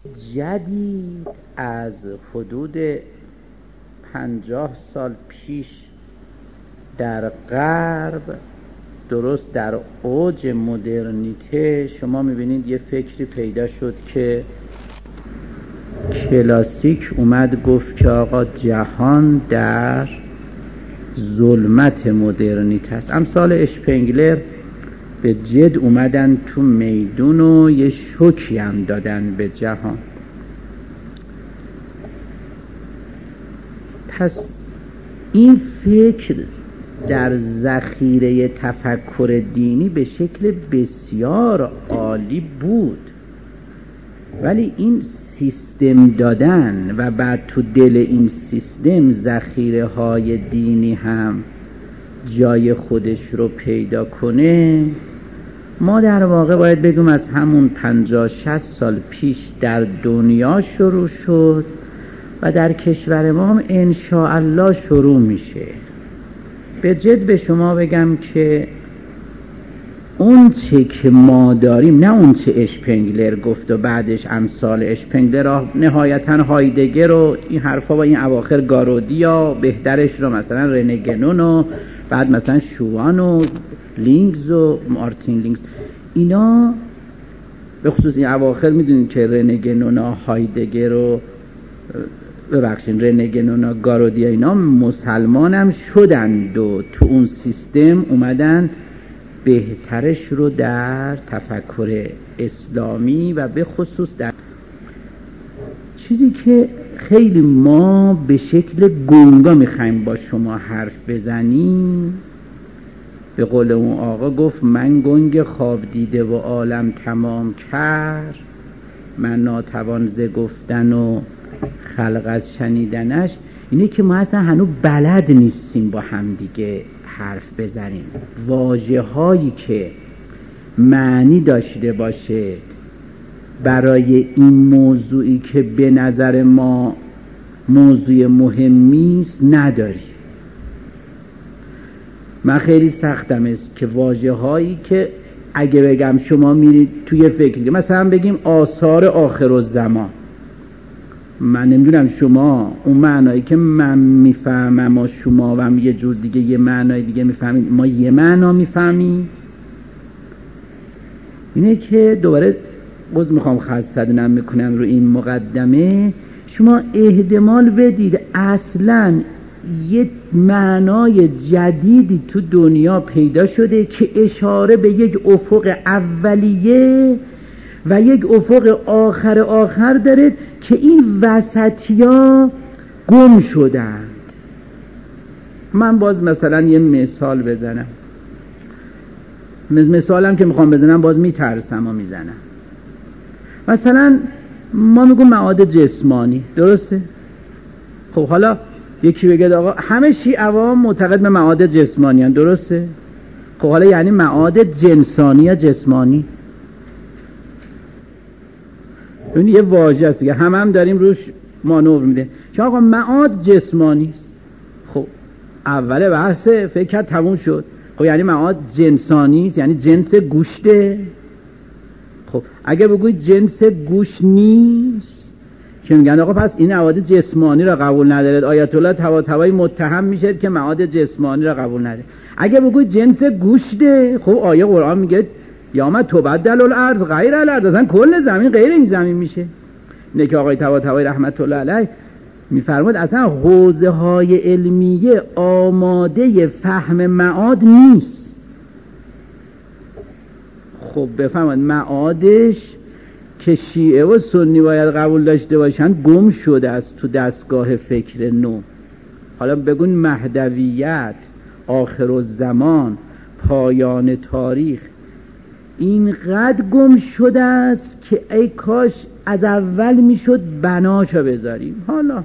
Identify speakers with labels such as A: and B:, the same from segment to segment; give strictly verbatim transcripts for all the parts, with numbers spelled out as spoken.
A: جدید از حدود پنجاه سال پیش در غرب، درست در اوج مدرنیته، شما میبینید یه فکری پیدا شد که کلاسیک اومد گفت که آقا جهان در ظلمت مدرنیته است. امثال اشپنگلر به جد اومدن تو میدون و یه شوکی هم دادن به جهان. پس این فکر در ذخیره تفکر دینی به شکل بسیار عالی بود، ولی این سیستم دادن و بعد تو دل این سیستم ذخیره های دینی هم جای خودش رو پیدا کنه، ما در واقع باید بگم از همون پنجاه شصت سال پیش در دنیا شروع شد و در کشور ما هم انشاءالله شروع میشه. به جد به شما بگم که اون چه که ما داریم، نه اون چه اشپنگلر گفت و بعدش امثال اشپنگلر، نهایتا هایدگر و این حرفا و این اواخر گارودیا، بهترش رو مثلا رنه گنون و بعد مثلا شوان و لینگز و مارتین لینگز، اینا به خصوص این اواخر میدونید که رنه گنون و هایدگر و ببخشید رنه گنون و گارودیا اینا مسلمان هم شدند و تو اون سیستم اومدن بهترش رو در تفکر اسلامی و به خصوص در چیزی که خیلی ما به شکل گنگا میخوایم با شما حرف بزنیم. به قول اون آقا گفت من گنگ خواب دیده و عالم تمام کرد، من ناتوان ز گفتن و خلق از شنیدنش. اینه که ما اصلا هنوز بلد نیستیم با هم دیگه حرف بزنیم. واژه هایی که معنی داشته باشه برای این موضوعی که به نظر ما موضوع مهمی است نداریم. من خیلی سختم است که واژه هایی که اگه بگم شما میرید توی فکری، مثلا بگیم آثار آخرالزمان، من نمیدونم شما اون معنایی که من میفهمم و شما هم یه جور دیگه یه معنای دیگه میفهمید، ما یه معنا میفهمیم. اینه که دوباره باز میخوام خستدنم میکنم رو این مقدمه، شما احتمال بدید اصلاً یه معنای جدیدی تو دنیا پیدا شده که اشاره به یک افق اولیه و یک افق آخر آخر داره که این وسطیا گم شدند. من باز مثلا یه مثال بزنم، مثالم که میخوام بزنم باز میترسم و میزنم. مثلا ما میگم معاد جسمانی، درسته؟ خب حالا یکی بگه آقا همه شیعه معتقد به معاد جسمانی هستند، درسته؟ خب حالا یعنی معاد جنسانی یا جسمانی؟ این یه واژه است دیگه، هم هم داریم روش مانور میده که آقا معاد جسمانی است. خب اول بحث فکر کرد تموم شد. خب یعنی معاد جنسانی است، یعنی جنس گوشته. خب اگه بگوید جنس گوش نیست که میگن آقا پس این معاد جسمانی را قبول ندارد، آیت الله طباطبایی متهم میشه که معاد جسمانی را قبول نداره. اگه بگوید جنس گوشته، خب آیه قرآن میگه یا ما تبدل الارض غیر الارض، اصلا کل زمین غیر این زمین میشه. اینه که آقای طباطبایی رحمت الله علیه میفرماد اصلا حوزه های علمیه آماده فهم معاد نیست. خب بفهمید معادش که شیعه و سنی باید قبول داشته باشن گم شده است تو دستگاه فکر نو. حالا بگون مهدویت، آخرالزمان، پایان تاریخ، اینقدر گم شده است که ای کاش از اول میشد بناشو بذاریم. حالا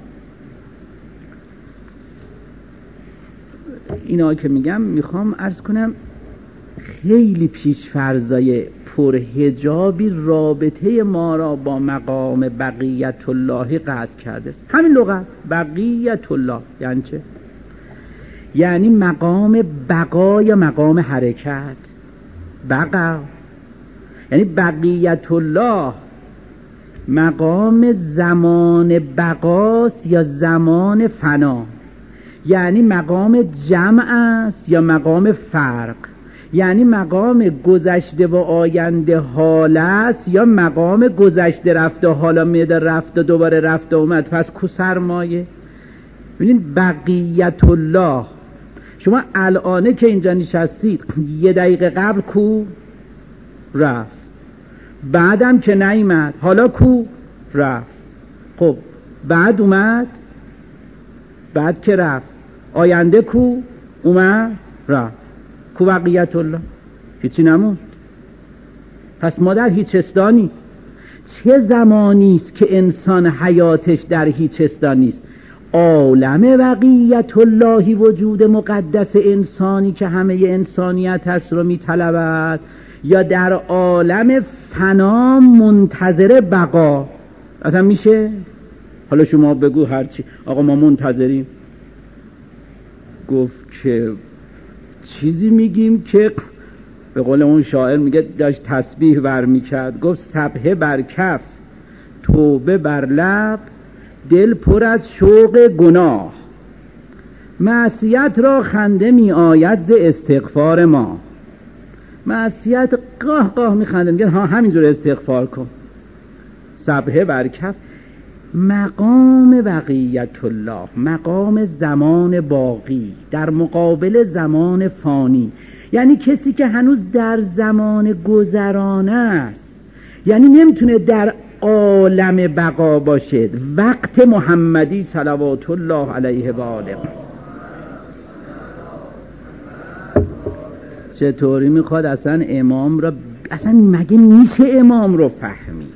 A: اینا که میگم میخوام عرض کنم خیلی پیش فرضای پرحجابی رابطه ما را با مقام بقیت الله قطع کرده است. همین لغت بقیت الله یعنی چه؟ یعنی مقام بقا یا مقام حرکت. بقا یعنی بقیت الله مقام زمان بقاست یا زمان فنا، یعنی مقام جمع است یا مقام فرق، یعنی مقام گذشته و آینده حال است یا مقام گذشته رفته حالا میاد رفته دوباره رفته اومد. پس کو سرمایه؟ ببینید بقیت الله، شما الانه که اینجا نشستید یه دقیقه قبل کو رفت، بعدم که نیامد، حالا کو رفت. خب بعد اومد، بعد که رفت، آینده کو اومد رفت، کو بقیت الله؟ هیچی نموند. پس ما در هیچستانی. چه زمانی است که انسان حیاتش در هیچستانی است؟ عالم بقیت اللهی، وجود مقدس انسانی که همه انسانیت هست رو میطلبد، یا در عالم فنا منتظر بقا؟ اصلا میشه؟ حالا شما بگو هرچی، آقا ما منتظریم. گفت که چیزی میگیم که به قول اون شاعر میگه داشت تسبیح برمی کرد، گفت سبحه بر کف، توبه بر لب، دل پر از شوق گناه، معصیت را خنده می آید ز استغفار ما. معصیت قاه قاه می خنده، میگه ها همینجور استغفار کن. سبحه بر کف، مقام بقیت الله، مقام زمان باقی در مقابل زمان فانی، یعنی کسی که هنوز در زمان گذرانه است، یعنی نمیتونه در عالم بقا باشد. وقت محمدی صلوات الله علیه و آله چطوری میخواد اصلا امام را، اصلا مگه میشه امام رو فهمید؟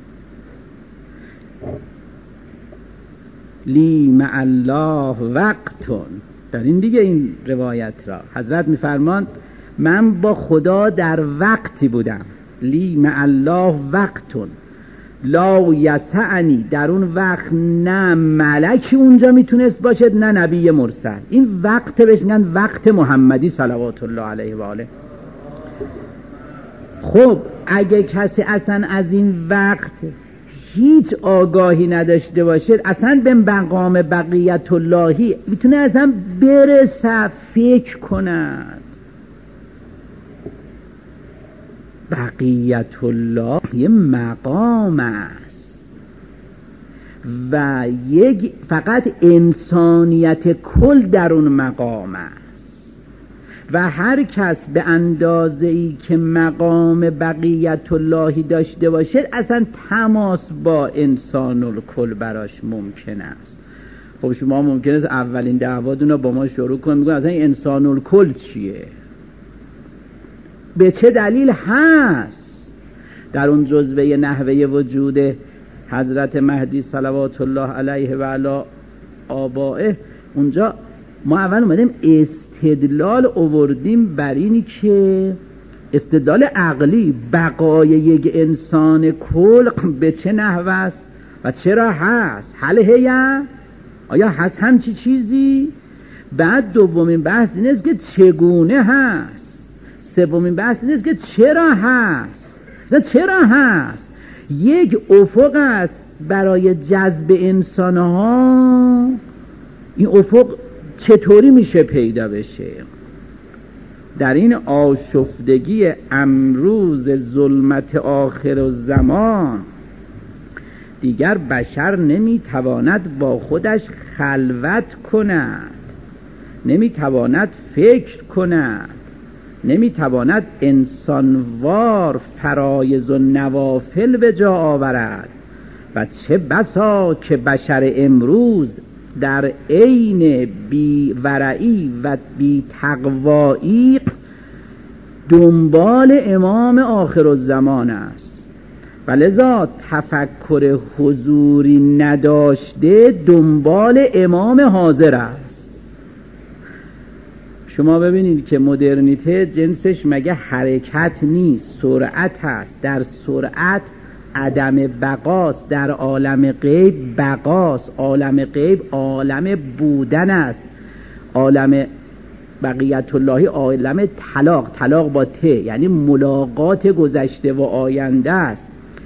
A: لی مع الله وقتون، در این دیگه این روایت را حضرت میفرماند من با خدا در وقتی بودم. لی مع الله وقتون لا یسعنی، در اون وقت نه ملکی اونجا میتونست باشد نه نبی مرسل. این وقت بهش میگن وقت محمدی صلوات الله علیه و آله. خب اگه کسی اصلا از این وقت هیچ آگاهی نداشته باشه، اصلا به مقام بقیت اللهی میتونه اصلا برسه فکر کند. بقیت الله یه مقام است و یک فقط انسانیت کل در اون مقام است و هر کس به اندازه‌ای که مقام بقیت اللهی داشته باشه اصلا تماس با انسان الکل براش ممکن است. خب شما ممکن است اولین دعواتون رو با ما شروع کنید، میگن اصلا انسان الکل چیه؟ به چه دلیل هست؟ در اون جزوه نحوه وجود حضرت مهدی صلوات الله علیه و علی آبائه، اونجا ما اول اومدیم استدلال آوردیم بر اینی که استدلال عقلی بقای یک انسان کل به چه نحوه است و چرا هست. حل هیا آیا هست همچی چیزی؟ بعد دومین بحث این است که چگونه هست. سومین بحث این است که چرا هست. چرا هست؟ یک افق است برای جذب انسانها. این افق چطوری میشه پیدا بشه؟ در این آشفتگی امروز ظلمت آخر الزمان دیگر بشر نمیتواند با خودش خلوت کند، نمیتواند فکر کند، نمیتواند انسانوار فرایض و نوافل به جا آورد و چه بسا که بشر امروز در عین بی ورعی و بی تقوایی دنبال امام آخر الزمان است و لذا تفکر حضوری نداشته دنبال امام حاضر است. شما ببینید که مدرنیته جنسش مگه حرکت نیست، سرعت هست. در سرعت عدم بقاست، در عالم غیب بقاست. عالم غیب عالم بودن است. عالم بقیت اللهی عالم طلاق، طلاق با ته، یعنی ملاقات گذشته و آینده است.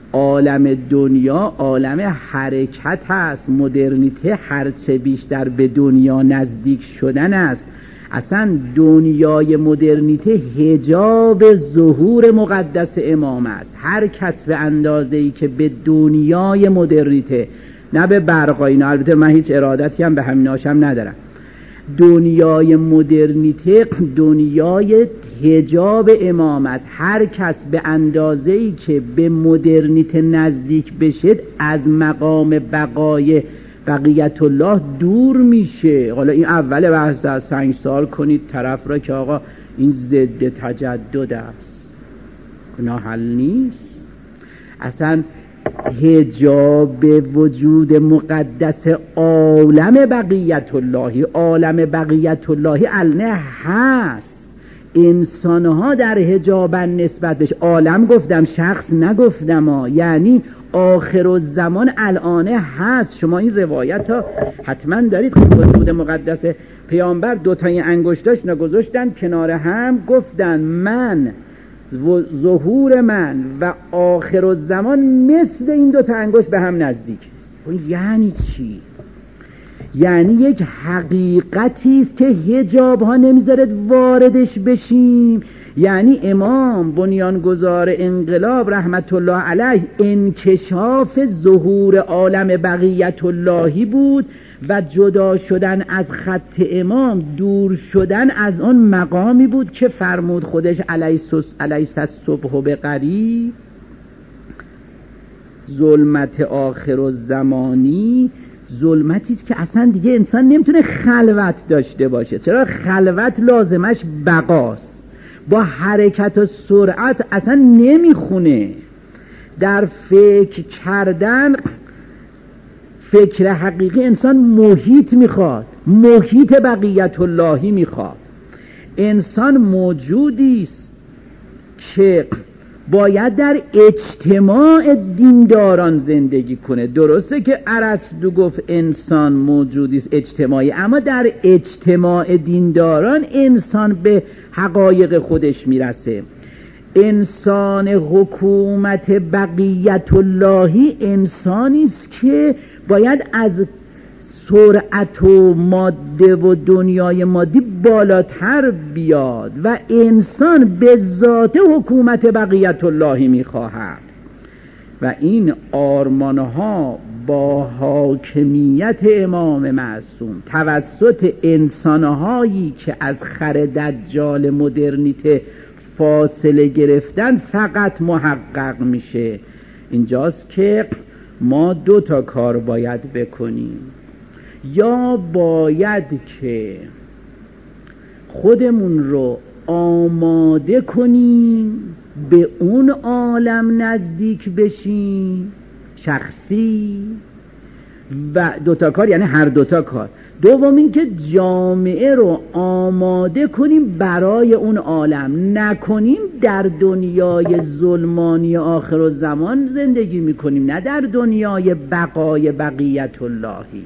A: عالم دنیا عالم حرکت هست. مدرنیته هرچه بیشتر به دنیا نزدیک شدن است. اصلا دنیای مدرنیته حجاب ظهور مقدس امام است. هر کس به اندازه‌ای که به دنیای مدرنیته، نه به برق اینا، البته من هیچ ارادتی هم به همیناشم ندارم، دنیای مدرنیته دنیای حجاب امام است. هر کس به اندازه‌ای که به مدرنیته نزدیک بشه از مقام بقای بقیت الله دور میشه. حالا این اول بحث است، سنگسار کنید طرف را که آقا این ضد تجدد است، گناه حل نیست. اصلا حجاب وجود مقدس عالم بقیت اللهی، عالم بقیت اللهی النه هست. انسانها در حجابن نسبت بهش. عالم گفتم، شخص نگفتم ها. یعنی آخر الزمان الانه هست. شما این روایت ها حتما دارید. وجود مقدس پیامبر دوتای انگشتاش نگذاشتن کنار هم، گفتن من و ظهور من و آخر الزمان مثل این دوتا انگشت به هم نزدیک است. یعنی چی؟ یعنی یک حقیقتی است که حجاب ها نمیذارد واردش بشیم. یعنی امام بنیانگذار انقلاب رحمت الله علیه انکشاف ظهور عالم بقیت اللهی بود و جدا شدن از خط امام، دور شدن از آن مقامی بود که فرمود خودش الیس الصبح بقریب، ظلمت آخر الزمانی. ظلمتی است که اصلا دیگه انسان نمیتونه خلوت داشته باشه. چرا؟ خلوت لازمش بقاست. با حرکت و سرعت اصلا نمیخونه. در فکر کردن، فکر حقیقی انسان محیط میخواد، محیط بقیت اللهی میخواد. انسان موجودی است که باید در اجتماع دینداران زندگی کنه. درسته که ارسطو گفت انسان موجودی است اجتماعی، اما در اجتماع دینداران انسان به حقایق خودش میرسه. انسان حکومت بقیت اللهی انسانی است که باید از سرعت و ماده و دنیای مادی بالاتر بیاد و انسان به ذات حکومت بقیت اللهی میخواهد و این آرمانها با حاکمیت امام معصوم توسط انسانهایی که از خر دجال مدرنیته فاصله گرفتن فقط محقق میشه. اینجاست که ما دو تا کار باید بکنیم. یا باید که خودمون رو آماده کنیم به اون عالم نزدیک بشیم، شخصی، و دوتا کار یعنی هر دوتا کار. دوم این که جامعه رو آماده کنیم برای اون عالم. نکنیم در دنیای ظلمانی آخر الزمان زندگی میکنیم، نه در دنیای بقای بقیت اللهی.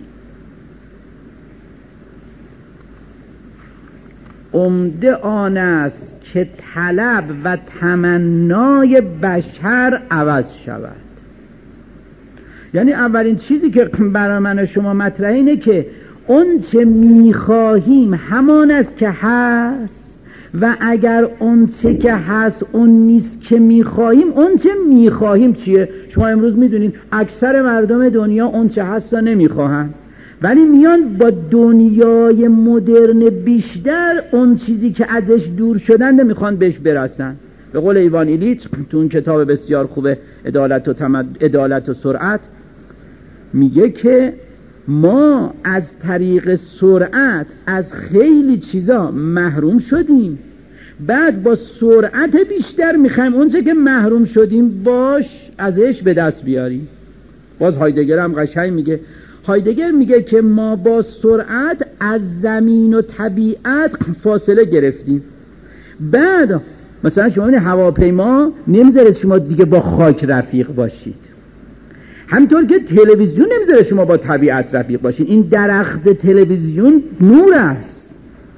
A: عمده آن است که طلب و تمنای بشر عوض شود. یعنی اولین چیزی که برای من و شما مطرحه اینه که اون چه میخواهیم همان است که هست و اگر اون چه که هست اون نیست که میخواهیم، اون چه میخواهیم چیه؟ شما امروز میدونید اکثر مردم دنیا اون چه هست را نمیخواهن، ولی میان با دنیای مدرن بیشتر اون چیزی که ازش دور شدن نمیخوان بهش برسن. به قول ایوان ایلیچ تو اون کتاب بسیار خوبه عدالت و تمد... عدالت و سرعت میگه که ما از طریق سرعت از خیلی چیزا محروم شدیم، بعد با سرعت بیشتر میخوایم اونچه که محروم شدیم باش ازش به دست بیاریم. باز هایدگر هم قشنگ میگه، هایدگر میگه که ما با سرعت از زمین و طبیعت فاصله گرفتیم. بعد مثلا شما این هواپیما نمیذاره شما دیگه با خاک رفیق باشید، همطور که تلویزیون نمیذاره شما با طبیعت رفیق باشید. این درخت تلویزیون نور است،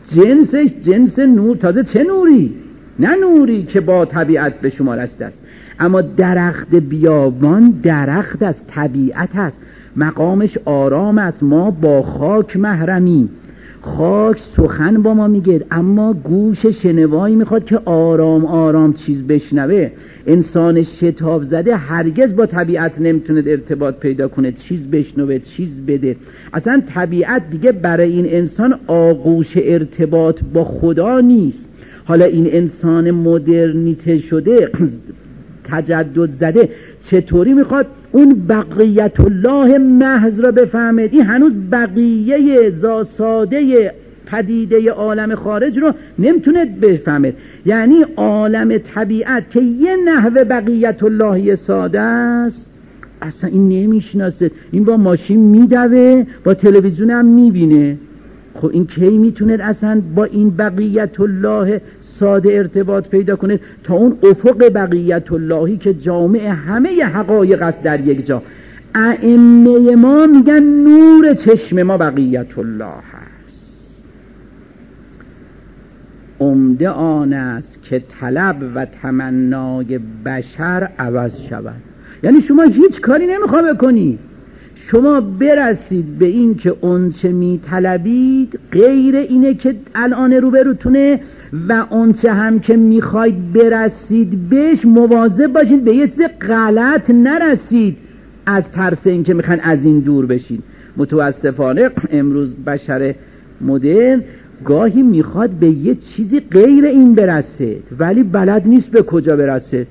A: جنسش جنس نور، تازه چه نوری؟ نه نوری که با طبیعت به شما رسیده است. اما درخت بیابان درخت از طبیعت است، مقامش آرام است. ما با خاک محرمیم، خاک سخن با ما میگه، اما گوش شنوایی میخواد که آرام آرام چیز بشنوه. انسان شتاب زده هرگز با طبیعت نمیتونه ارتباط پیدا کنه، چیز بشنوه، چیز بده. اصلا طبیعت دیگه برای این انسان آغوش ارتباط با خدا نیست. حالا این انسان مدرنیته شده، تجدد زده، چطوری میخواد اون بقیت الله محض را بفهمد؟ این هنوز بقیه زاساده پدیده عالم خارج رو نمیتونه بفهمد. یعنی عالم طبیعت که یه نحوه بقیت اللهی ساده است اصلا این نمیشناسه. این با ماشین میدوه، با تلویزیون هم میبینه. خب این کی میتونه اصلا با این بقیت الله ساده ارتباط پیدا کنه تا اون افق بقیت اللهی که جامع همه حقایق است در یک جا؟ ائمه ما میگن نور چشم ما بقیت الله هست. عمده آن است که طلب و تمنای بشر عوض شود. یعنی شما هیچ کاری نمیخواه بکنی، شما برسید به این که اون چه می طلبید غیر اینه که الان روبروتونه و اون چه هم که میخواید برسید بهش مواظب باشید به یه چیز غلط نرسید از ترس این که میخوان از این دور بشید. متاسفانه امروز بشر مدرن گاهی میخواد به یه چیزی غیر این برسید ولی بلد نیست به کجا برسید.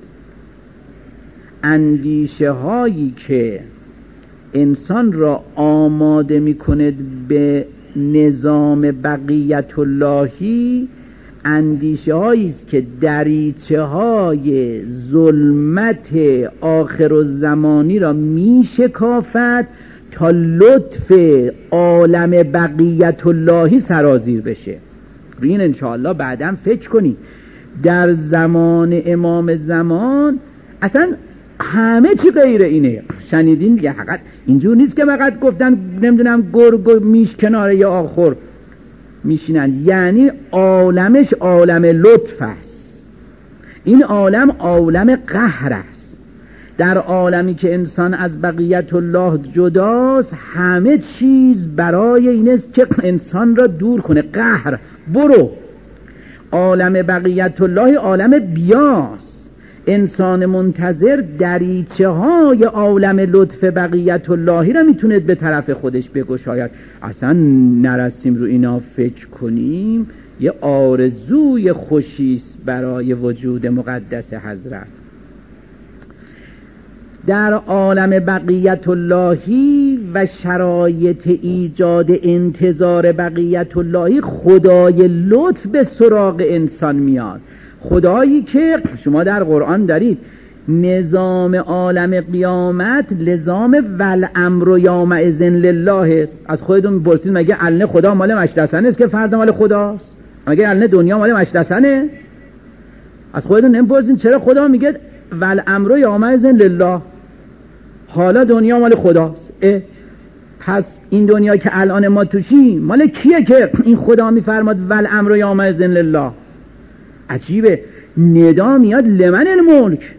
A: اندیشه هایی که انسان را آماده میکند به نظام بقیت اللهی اندیشه هایی است که دریچه های ظلمت آخر الزمانی را میشکافد تا لطف عالم بقیت اللهی سرازیر بشه. این انشاءالله بعداً فکر کنی. در زمان امام زمان اصلا همه چی غیر اینه. شنیدین دیگه؟ حقیقت اینجور نیست که فقط گفتن نمیدونم گرگ و میش کنار یا آخر میشینن، یعنی عالمش عالم لطف است. این عالم عالم قهر است. در عالمی که انسان از بقیت الله جداست همه چیز برای این است که انسان را دور کنه. قهر برو. عالم بقیت الله عالم بیاست. انسان منتظر دریچه های عالم لطف بقیت اللهی را میتونه به طرف خودش بگشاید. اصلا نرسیم رو اینا فکر کنیم یه آرزوی خوشیست برای وجود مقدس حضرت. در عالم بقیت اللهی و شرایط ایجاد انتظار بقیت اللهی خدای لطف به سراغ انسان میاد. خدایی که شما در قرآن دارید نظام عالم قیامت نظام والامر یومئذ لله است. از خودتون میپرسید مگه الان خدا مال مجلسنه است که فردا مال خداست؟ مگه الان دنیا مال مجلسنه؟ از خودتون نمیپرسید چرا خدا میگه والامر یومئذ لله؟ حالا دنیا مال خداست. اه پس این دنیا که الان ما توشیم مال کیه که این خدا میفرماد والامر یومئذ لله؟ عجیبه. ندا میاد لمن الملک،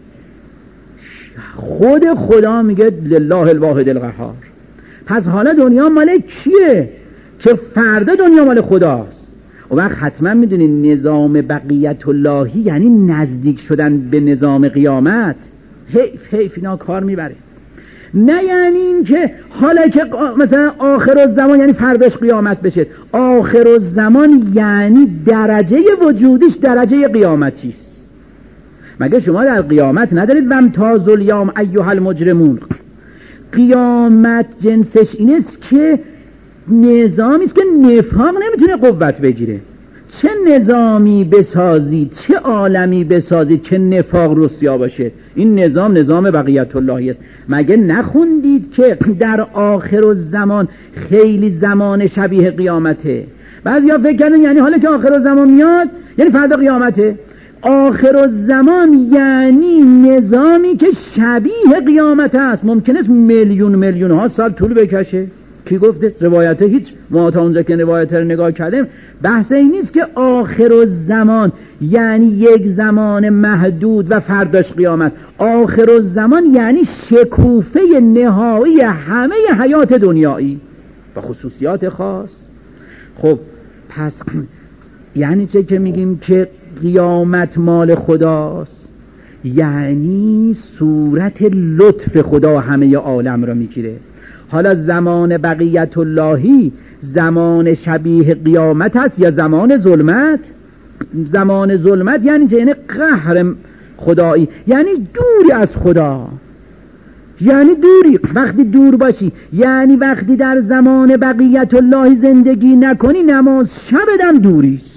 A: خود خدا میگه لله الواحد القهار. پس حالا دنیا مال کیه که فردا دنیا مال خداست؟ و وقت حتما میدونید نظام بقیت اللهی یعنی نزدیک شدن به نظام قیامت. حیف حیف اینا کار میبره. نه یعنی این که حالا که مثلا آخر الزمان یعنی فرداش قیامت بشه. آخر الزمان یعنی درجه وجودیش درجه قیامتیست. مگه شما در قیامت ندارید وامتازوا الیوم ایها المجرمون؟ قیامت جنسش اینست که نظامی است که نفاق نمیتونه قوت بگیره. چه نظامی بسازید، چه عالمی بسازید که نفاق رسیا باشه؟ این نظام نظام بقیت اللهی است. مگه نخوندید که در آخر الزمان خیلی زمان شبیه قیامته؟ بعضیا فکر کردن یعنی حالا که آخر الزمان میاد یعنی فردا قیامته. آخر الزمان یعنی نظامی که شبیه قیامت است. ممکنه میلیون میلیون ها سال طول بکشه. کی گفته؟ روایت هیچ. ما تا اونجا که روایت رو نگاه کردیم بحث این نیست که آخر الزمان یعنی یک زمان محدود و فرداش قیامت. آخر الزمان یعنی شکوفه نهایی همه حیات دنیایی و خصوصیات خاص. خب پس یعنی چه که میگیم که قیامت مال خداست؟ یعنی صورت لطف خدا همه عالم را میگیره. حالا زمان بقیت اللهی زمان شبیه قیامت هست یا زمان ظلمت؟ زمان ظلمت یعنی چه؟ یعنی قهر خدایی، یعنی دوری از خدا، یعنی دوری. وقتی دور باشی یعنی وقتی در زمان بقیت الله زندگی نکنی نماز شبدم دوریست.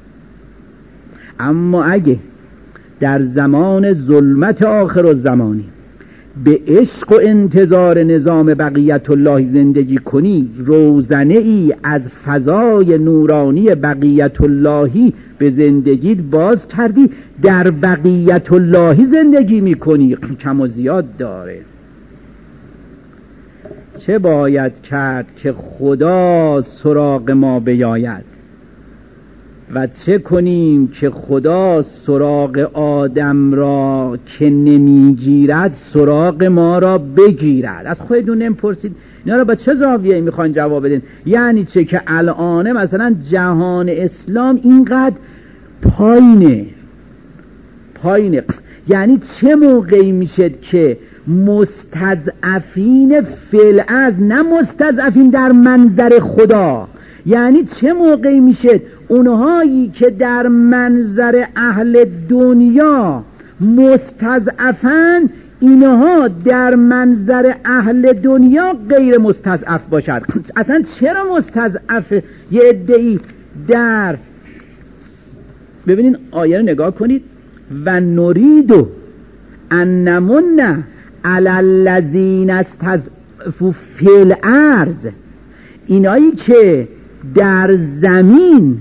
A: اما اگه در زمان ظلمت آخر الزمانی به عشق و انتظار نظام بقیت الله زندگی کنی، روزنه ای از فضای نورانی بقیت اللهی به زندگیت باز کردی، در بقیت اللهی زندگی میکنی. کم و زیاد داره. چه باید کرد که خدا سراغ ما بیاید و چه کنیم که خدا سراغ آدم را که نمیگیرد سراغ ما را بگیرد؟ از خودتون نمیپرسید اینا را با چه زاویه‌ای میخوان جواب بدین؟ یعنی چه که الان مثلا جهان اسلام اینقدر پایینه پایینه یعنی چه موقعی میشه که مستضعفین فی‌الارض، نه مستضعفین در منظر خدا، یعنی چه موقعی میشه اونهایی که در منظر اهل دنیا مستضعفن اینها در منظر اهل دنیا غیر مستضعف باشد؟ اصلا چرا مستضعف یه عده‌ای در ببینین آیه رو نگاه کنید. و نریدو ان نمن علی الذین استضعفوا فی الارض، اینایی که در زمین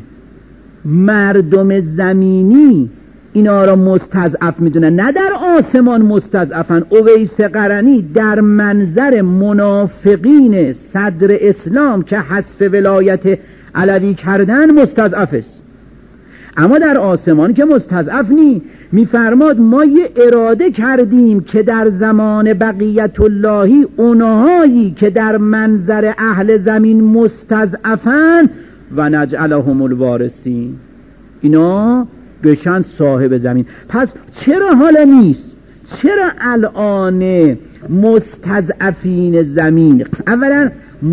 A: مردم زمینی اینا را مستضعف میدونن، نه در آسمان مستضعفن. اویس قرنی در منظر منافقین صدر اسلام که حذف ولایت علوی کردن مستضعف است، اما در آسمان که مستضعف نی. میفرماد ما یه اراده کردیم که در زمان بقیت اللهی اونهایی که در منظر اهل زمین مستضعفن و نجعلهم الوارثین، اینا بشن صاحب زمین. پس چرا حالا نیست؟ چرا الان مستضعفین زمین؟ اولا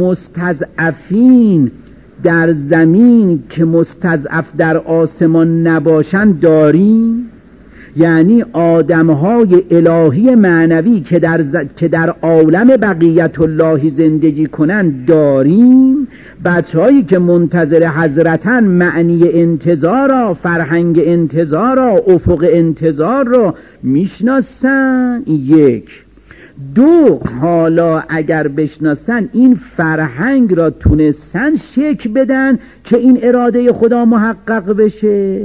A: مستضعفین در زمین که مستضعف در آسمان نباشن داریم، یعنی آدمهای الهی معنوی که در, ز... که در عالم بقیت الله زندگی کنن داریم. بچه‌هایی که منتظر حضرتن معنی انتظار را، فرهنگ انتظار را، افق انتظار را میشناسن. یک. دو، حالا اگر بشناسن این فرهنگ را تونستن شکل بدن که این اراده خدا محقق بشه.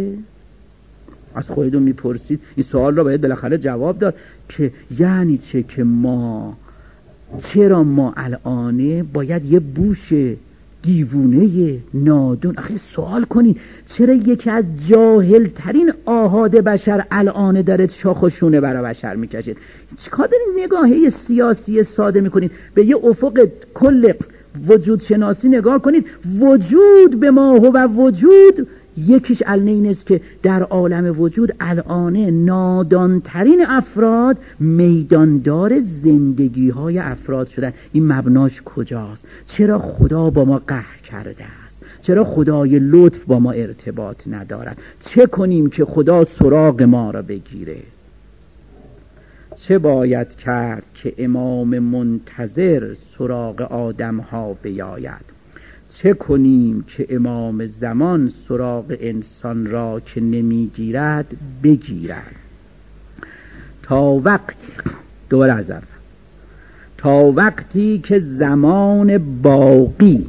A: از خودتون میپرسید این سوال را باید بالاخره جواب داد که یعنی چه که ما چرا ما الان باید یه بوش دیوونه نادون؟ آخه سوال کنین چرا یکی از جاهل ترین آحاد بشر الان داره شاخ و شونه برای بشر میکشید؟ چیکار دارین نگاهی سیاسی ساده میکنین؟ به یه افق کل وجود شناسی نگاه کنید. وجود به ما هو وجود یکیش الان این است که در عالم وجود الان نادانترین افراد میداندار زندگی های افراد شدن. این مبناش کجاست؟ چرا خدا با ما قهر کرده است؟ چرا خدای لطف با ما ارتباط ندارد؟ چه کنیم که خدا سراغ ما را بگیره؟ چه باید کرد که امام منتظر سراغ آدم ها بیاید؟ چه کنیم که امام زمان سراغ انسان را که نمیگیرد بگیرد؟ تا وقتی دور از اول تا وقتی که زمان باقی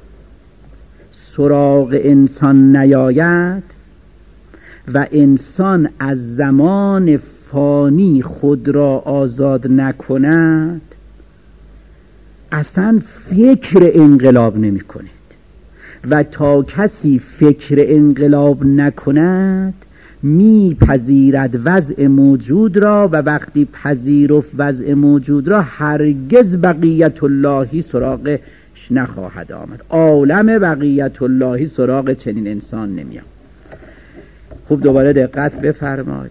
A: سراغ انسان نیاید و انسان از زمان فانی خود را آزاد نکند، اصلا فکر انقلاب نمی کنید و تا کسی فکر انقلاب نکند میپذیرد وضع موجود را و وقتی پذیرفت وضع موجود را هرگز بقیت اللهی سراغش نخواهد آمد. عالم بقیت اللهی سراغ چنین انسان نمیاد. خوب دوباره دقت بفرمایید.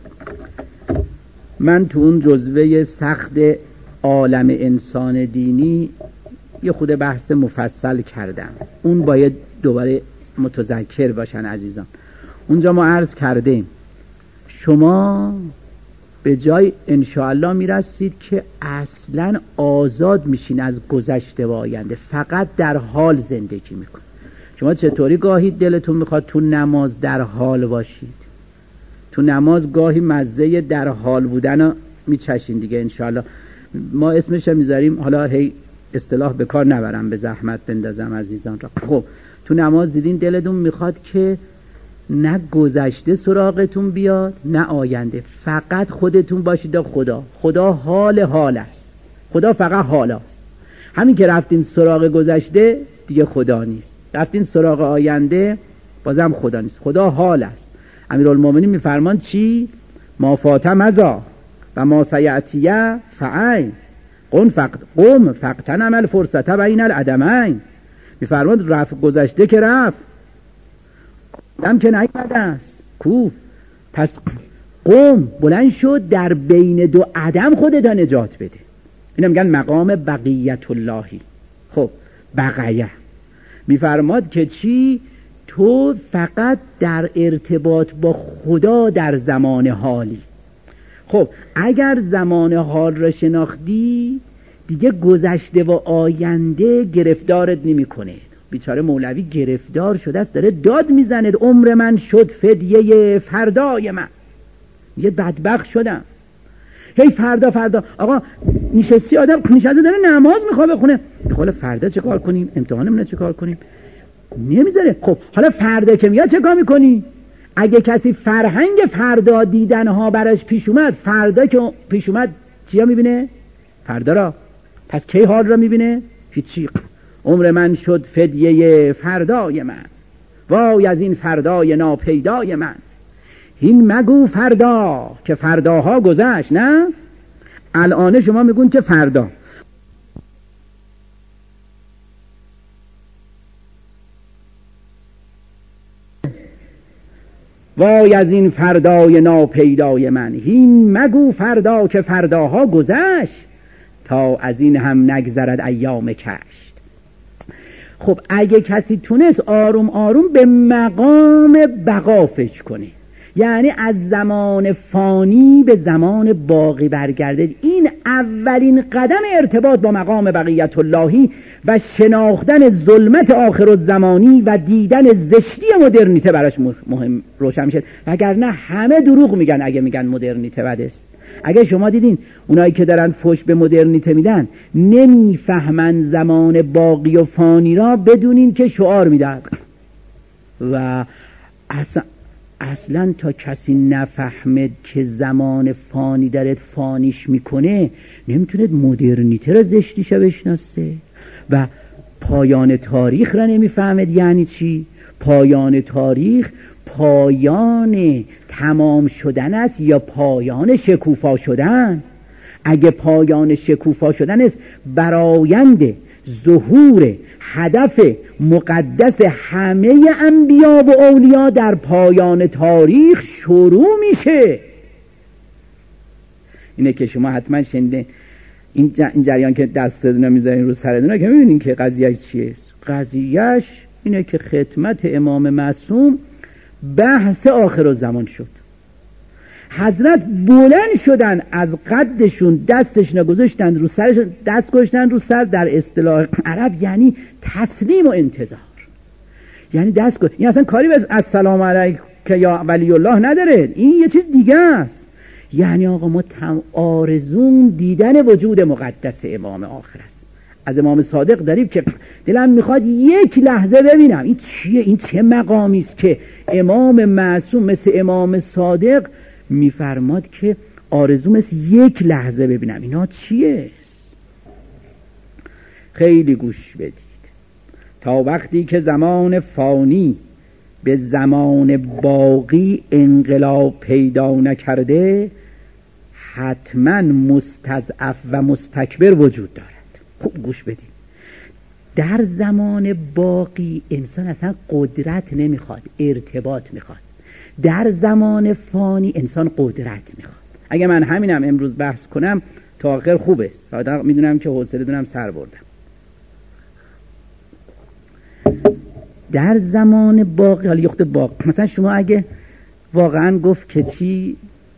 A: من تو اون جزوه سخت عالم انسان دینی یه خود بحث مفصل کردم، اون باید دوباره متذکر باشن عزیزان. اونجا ما عرض کردیم شما به جای انشاءالله میرسید که اصلا آزاد میشین از گذشته و آینده، فقط در حال زندگی میکن. شما چطوری گاهی دلتون میخواد تو نماز در حال باشید؟ تو نماز گاهی مزه در حال بودن رو میچشین دیگه انشاءالله. ما اسمش رو میذاریم، حالا هی اصطلاح به کار نبرم به زحمت بندازم عزیزان را. خب تو نماز دیدین دلتون میخواد که نه گذشته سراغتون بیاد نه آینده، فقط خودتون باشید و خدا. خدا حال حال است، خدا فقط حال است. همین که رفتین سراغ گذشته دیگه خدا نیست، رفتین سراغ آینده بازم خدا نیست، خدا حال است. امیرالمومنین میفرمان چی؟ ما فاتم ازا و ما سیعتیه فعین قم فقط قم فقطن عمل فرصت بین العدمین. میفرمان رفت گذشته که رفت، دم که نیامده است کو، پس قم بلند شد در بین دو عدم خودت نجات بده. اینا میگن مقام بقیت اللهی. خب بقیه میفرماد که چی؟ تو فقط در ارتباط با خدا در زمان حالی. خب اگر زمان حال را شناختی دیگه گذشته و آینده گرفتارت نمی کنه. بیچاره مولوی گرفتار شده است، داره داد میزنه عمر من شد فدیه فردای من، یه بدبخت شدم. هی فردا فردا آقا نشستی، آدم نشسته داره نماز میخواد بخونه، میخواد فردا چه کار کنیم، امتحانمون چه کار کنیم، نمیذاره. خب حالا فردا که میاد چه کار میکنی؟ اگه کسی فرهنگ فردا دیدنها براش پیش اومد، فردا که پیش اومد چیا میبینه؟ فردا را. پس کی حال را میبینه؟ هیچی. عمر من شد فدیه فردای من، وای از این فردای ناپیدای من. این مگو فردا که فرداها گذشت، نه الان شما میگون که فردا. وای از این فردای ناپیدای من، هین مگو فردا که فرداها گذشت، تا از این هم نگذرد ایام کشت. خب اگه کسی تونست آروم آروم به مقام بقا فکر کنه، یعنی از زمان فانی به زمان باقی برگرده، این اولین قدم ارتباط با مقام بقیت اللهی و شناختن ظلمت آخرالزمانی و دیدن زشتی مدرنیته براش مهم روشن میشه. وگرنه همه دروغ میگن اگه میگن مدرنیته بده است. اگه شما دیدین اونایی که دارن فوش به مدرنیته میدن نمیفهمن زمان باقی و فانی را، بدونین که شعار میدن. و اصلا اصلا تا کسی نفهمد که زمان فانی درت فانیش میکنه نمیتوند مدرنیته را زشتیش بشناسه. و پایان تاریخ را نمیفهمد یعنی چی؟ پایان تاریخ پایان تمام شدن است یا پایان شکوفا شدن؟ اگه پایان شکوفا شدن است، برآیند ظهور هدف مقدس همه انبیا و اولیا در پایان تاریخ شروع میشه. اینه که شما حتما شنیده این جریان که دستتون رو میذارین رو سرتون که میبینین که قضیهش چیه. قضیهش اینه که خدمت امام معصوم بحث آخرالزمان شد. حضرت بلند شدن از قدشون، دستشون گذاشتن رو سرشون، دست گذاشتن رو سر در اصطلاح عرب یعنی تسلیم و انتظار، یعنی دست گذاشتن. این اصلا کاری به السلام علیک که یا ولی الله نداره، این یه چیز دیگه است. یعنی آقا ما تم آرزون دیدن وجود مقدس امام آخر است. از امام صادق داریم که دلم میخواد یک لحظه ببینم این چیه، این چه مقامی است که امام معصوم مثل امام صادق میفرماد که آرزوم است یک لحظه ببینم اینا چیه. خیلی گوش بدید. تا وقتی که زمان فانی به زمان باقی انقلاب پیدا نکرده، حتما مستضعف و مستکبر وجود دارد. خوب گوش بدید. در زمان باقی انسان اصلا قدرت نمیخواد، ارتباط میخواد. در زمان فانی انسان قدرت میخواد. اگه من همینم امروز بحث کنم تا آخر خوب است. بعدا میدونم که حوصله دونم سر بردم. در زمان باقی، حالا یخت باقی، مثلا شما اگه واقعا گفت که چی،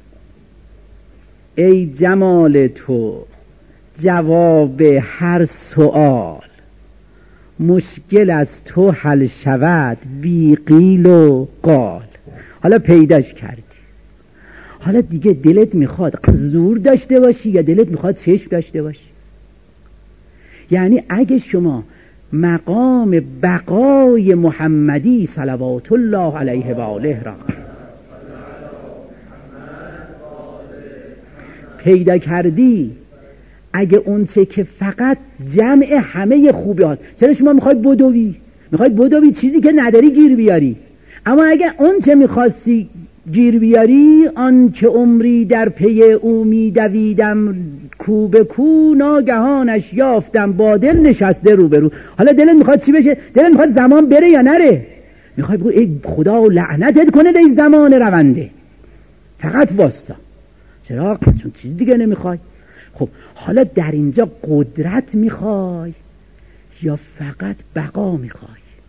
A: ای جمال تو جواب هر سوال، مشکل از تو حل شود بی قیل و قال. حالا پیداش کردی، حالا دیگه دلت میخواد زور داشته باشی یا دلت میخواد چشم داشته باشی؟ یعنی اگه شما مقام بقای محمدی صلوات الله علیه و آله را پیدا کردی، اگه اون چه که فقط جمع همه خوبی هاست، چرا شما میخوای بدوی؟ میخوای بدوی چیزی که نداری گیر بیاری. اما اگه اون چه میخواستی گیر بیاری، آن که عمری در پی او میدویدم کو به کو، ناگهانش یافتم با دل نشسته رو به رو. حالا دلت میخواد چی بشه؟ دلت میخواد زمان بره یا نره؟ میخوای بگو ای خدا لعنتت کنه به این زمان رونده، فقط واسا. چرا؟ چون چیز دیگه نمیخوای. خب حالا در اینجا قدرت میخوای یا فقط بقا میخوای؟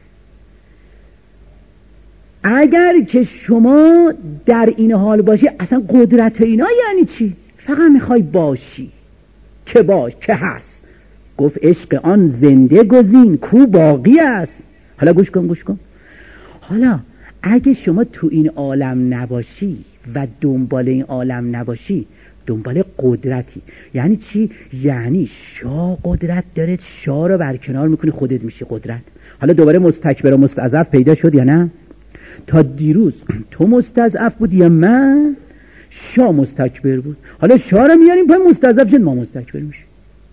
A: اگر که شما در این حال باشی، اصلا قدرت اینا یعنی چی؟ فقط میخوای باشی که باش که هست. گفت عشق آن زنده گزین کو باقی است. حالا گوش کن گوش کن حالا اگه شما تو این عالم نباشی و دنبال این عالم نباشی، دنبال قدرتی. یعنی چی؟ یعنی شاه قدرت داره، شاه رو برکنار میکنی خودت میشی قدرت. حالا دوباره مستکبر و مستضعف پیدا شد یا نه؟ تا دیروز تو مستضعف بود یا من؟ شاه مستکبر بود. حالا شاه رو میاریم پای مستضعف شد، ما مستکبر میشیم.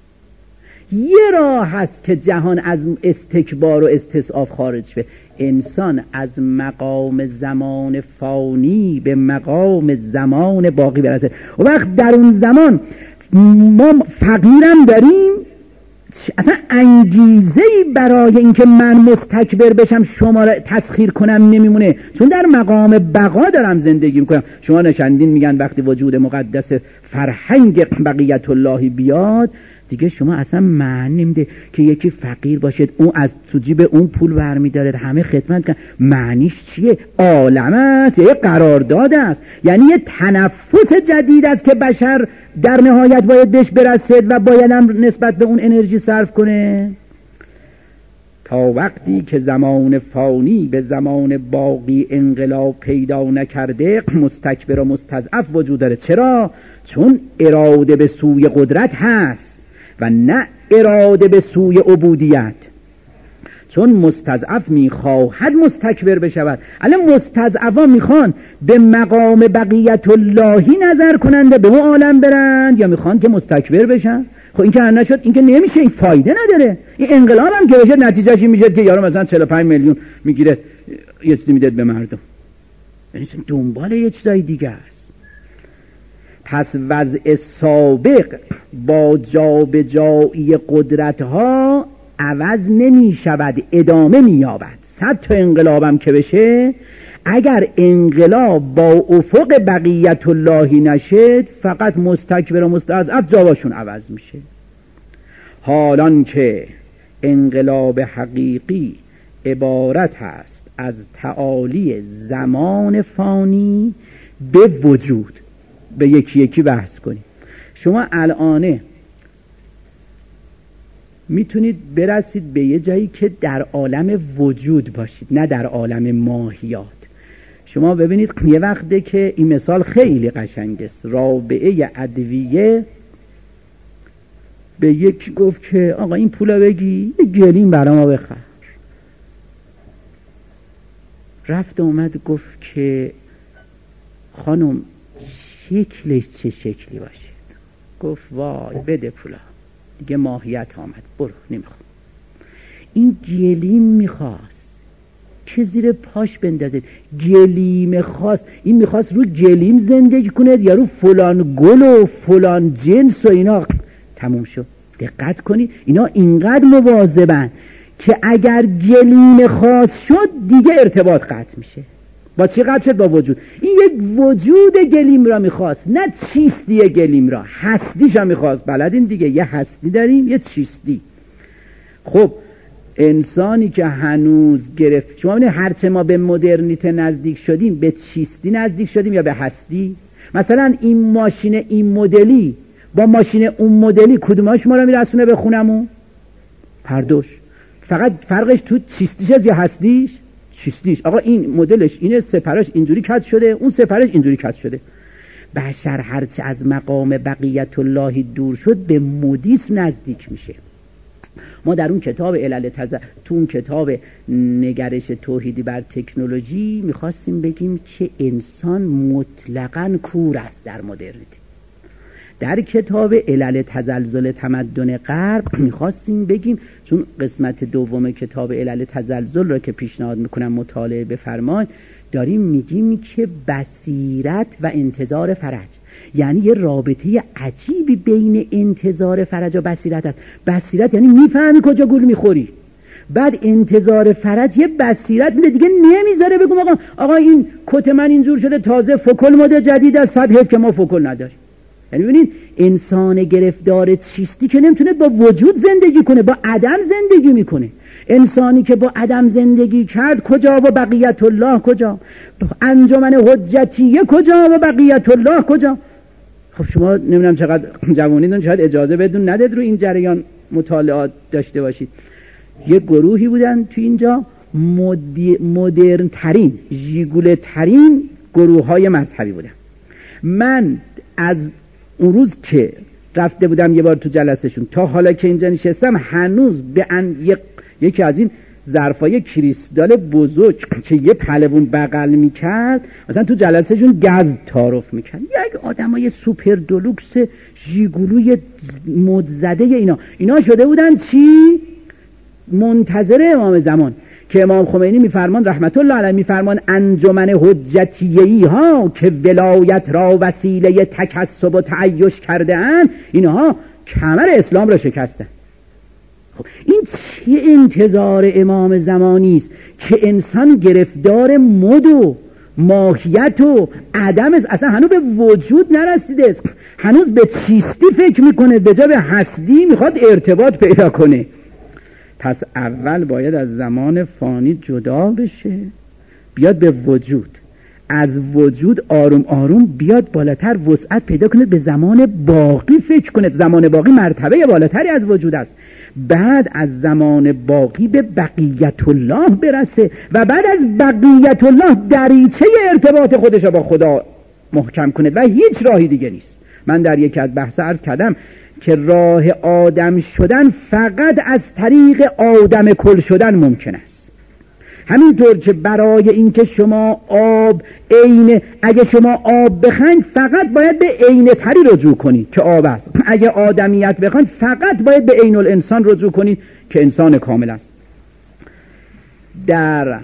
A: یه راه هست که جهان از استکبار و استصعاف خارج شه، انسان از مقام زمان فانی به مقام زمان باقی برسه. و وقت در اون زمان ما فقیرم داریم، اصلا انگیزه‌ای برای اینکه من مستکبر بشم شما را تسخیر کنم نمیمونه، چون در مقام بقا دارم زندگی میکنم. شما نشندین میگن وقتی وجود مقدس فرهنگ بقیت اللهی بیاد دیگه شما اصلا معنی نمیده که یکی فقیر باشد، اون از تو جیب اون پول برمی‌داره، همه خدمت کنن. معنیش چیه؟ عالم است، یه قرارداد است، یعنی یه تنفس جدید است که بشر در نهایت باید بهش برسد و باید هم نسبت به اون انرژی صرف کنه. تا وقتی که زمان فانی به زمان باقی انقلاب پیدا نکرده، مستکبر و مستضعف وجود داره. چرا؟ چون اراده به سوی قدرت هست و نه اراده به سوی عبودیت. چون مستضعف میخواهد مستکبر بشود. الان مستضعفا میخوان به مقام بقیت اللهی نظر کننده به اون عالم برند یا میخوان که مستکبر بشن؟ خب این که نشد، این که نمیشه، این فایده نداره. این انقلاب هم که بشه نتیجهش این میشه که یارو مثلا چهل و پنج میلیون میگیره یه چیزی میده به مردم، یعنی دنبال یه چیزای دیگه است. پس وضع سابق با جابجایی قدرت‌ها عوض نمی شود، ادامه می یابد. صد تا انقلابم که بشه، اگر انقلاب با افق بقیت اللهی نشد، فقط مستکبر و مستضعف جواشون عوض میشه. حالان که انقلاب حقیقی عبارت است از تعالی زمان فانی به وجود. به یکی یکی بحث کنیم. شما الانه میتونید برسید به یه جایی که در عالم وجود باشید، نه در عالم ماهیات. شما ببینید یه وقته که این مثال خیلی قشنگ است. رابعه ادویه به یکی گفت که آقا این پولا بگی یه گلیم برای ما بخر. رفت اومد گفت که خانم شکلش چه شکلی باشید؟ گفت وای بده پولا. دیگه ماهیت آمد، برو نمیخوام. این گلیم میخواست که زیر پاش بندازید، گلیم خواست. این میخواست رو گلیم زندگی کنه یا رو فلان گل و فلان جنس و اینا. تموم شد. دقت کنی اینا اینقدر مواظبن که اگر گلیم خاص شد دیگه ارتباط قطع میشه. با چی قطع شد؟ با وجود. این یک وجود گلیم را میخواست، نه چیستی گلیم را، هستیش را میخواست. بلدین دیگه، یه هستی داریم یه چیستی. خب انسانی که هنوز گرفت، شما ببینید هرچه ما به مدرنیته نزدیک شدیم به چیستی نزدیک شدیم یا به هستی. مثلا این ماشین این مدلی با ماشین اون مدلی کدوماش ما رو میرسونه به خونمون؟ هر دوش. فقط فرقش تو چیستیش از یا هستیش؟ چیستیش. آقا این مدلش اینه، سپرش اینجوری کج شده، اون سپرش اینجوری کج شده. بشر هرچه از مقام بقیت الله دور شد به مودیسم نزدیک میشه. ما در اون کتاب علل تز... تو اون کتاب نگرش توحیدی بر تکنولوژی میخواستیم بگیم که انسان مطلقاً کور است در مدرنیته. در کتاب علل تزلزل تمدن غرب میخواستیم بگیم، چون قسمت دوم کتاب علل تزلزل را که پیشنهاد میکنم مطالعه بفرمایید، داریم میگیم که بصیرت و انتظار فرج، یعنی یه رابطه عجیبی بین انتظار فرج و بصیرت است. بصیرت یعنی میفهمی کجا گول میخوری، بعد انتظار فرج یه بصیرت میده دیگه، نمیذاره بگم آقا آقا این کت من اینجور شده، تازه فوکل مد جدید است، صد حیف که ما فوکل نداریم. یعنی ببینید انسان گرفتار چیستی که نمیتونه با وجود زندگی کنه، با عدم زندگی میکنه. انسانی که با عدم زندگی کرد کجا و بقیت الله کجا؟ انجمن حجتیه کجا و بقیت الله کجا؟ خب شما نمیدونم چقدر جوانیدون، شاید اجازه بدون ندید رو این جریان مطالعات داشته باشید. یه گروهی بودن تو اینجا مدرن ترین، ژیگوله ترین گروه های مذهبی بودن. من از اون روز که رفته بودم یه بار تو جلسهشون تا حالا که اینجا نشستم هنوز به ان یک... یکی از این ظرفای کریستال بزرگ که یه پهلوان بغل میکرد مثلا تو جلسهشون گاز تعارف میکرد، یک آدمای سوپر دلوکس ژیگولوی مدزده اینا اینا شده بودن چی؟ منتظر امام زمان که امام خمینی میفرمان رحمت الله علیه میفرمان انجمن حجتیه‌ای ها که ولایت را وسیله تکسب و تعیش کرده اند، اینها کمر اسلام را شکستن. خب این چه انتظار امام زمانی است که انسان گرفتار مد و ماهیت و عدم است، اصلا هنوز به وجود نرسیده است، هنوز به چیستی فکر میکنه، به جا به هستی میخواد ارتباط پیدا کنه. پس اول باید از زمان فانی جدا بشه، بیاد به وجود، از وجود آروم آروم بیاد بالاتر، وسعت پیدا کنه، به زمان باقی فکر کنه. زمان باقی مرتبه بالاتری از وجود است. بعد از زمان باقی به بقیت الله برسه و بعد از بقیت الله دریچه ارتباط خودش با خدا محکم کنه و هیچ راهی دیگه نیست. من در یکی از بحث عرض کردم که راه آدم شدن فقط از طریق آدم کل شدن ممکن است. همینطور که برای اینکه شما آب عین، اگه شما آب بخواید فقط باید به عین تری رجوع کنید که آب است. اگه آدمیت بخواید فقط باید به عین الانسان رجوع کنید که انسان کامل است. در